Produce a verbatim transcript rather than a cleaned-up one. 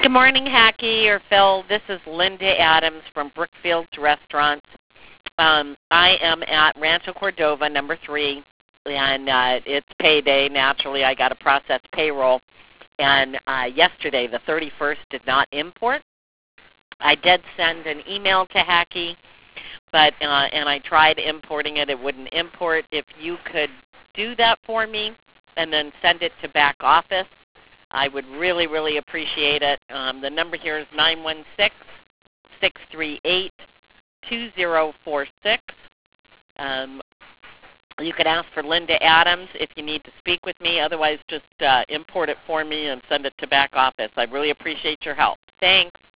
Good morning, Hacky or Phil. This is Linda Adams from Brookfield Restaurants. Um, I am at Rancho Cordova, number three, and uh, it's payday. Naturally, I got to process payroll. And uh, yesterday, the thirty-first, did not import. I did send an email to Hacky, but uh, and I tried importing it. It wouldn't import. If you could do that for me and then send it to back office, I would really, really appreciate it. Um, the number here is nine one six, six three eight, two zero four six. Um, you can ask for Linda Adams if you need to speak with me. Otherwise, just uh, import it for me and send it to back office. I really appreciate your help. Thanks.